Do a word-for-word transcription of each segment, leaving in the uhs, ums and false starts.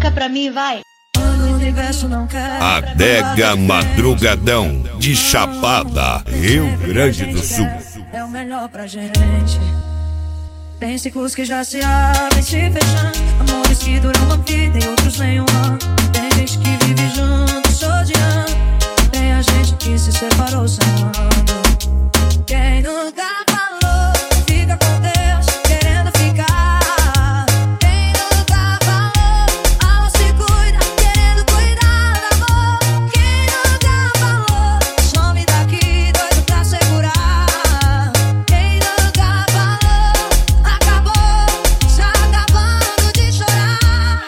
Toca pra mim, vai. Adega Madrugadão de Chapada, Rio Grande do Sul. É o melhor pra gente. Tem ciclos que já se abrem, se fecham, amores que duram uma vida e outros nenhuma. Tem gente que vive junto, se odiando. Tem a gente que se separou sangrando. Quem nunca falou, fica com Deus, querendo ficar. Quem nunca falou, alma se cuida, querendo cuidar do amor. Quem nunca falou, some daqui, doido pra segurar. Quem nunca falou, acabou, já acabando de chorar.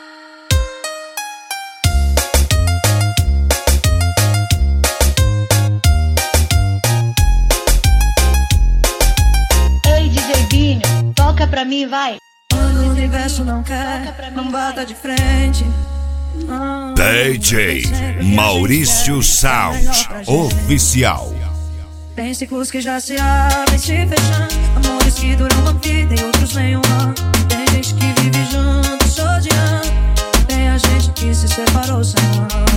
Ei, D J Binho, toca pra mim, vai. Quando o universo não quer, não bata de frente. Ah, D J Maurício Sound Oficial. tem ciclos que já se abrem, se fecham, amores que duram uma vida e outros nenhuma. Tem gente que vive junto, se odiando. Tem a gente que se separou sangrando.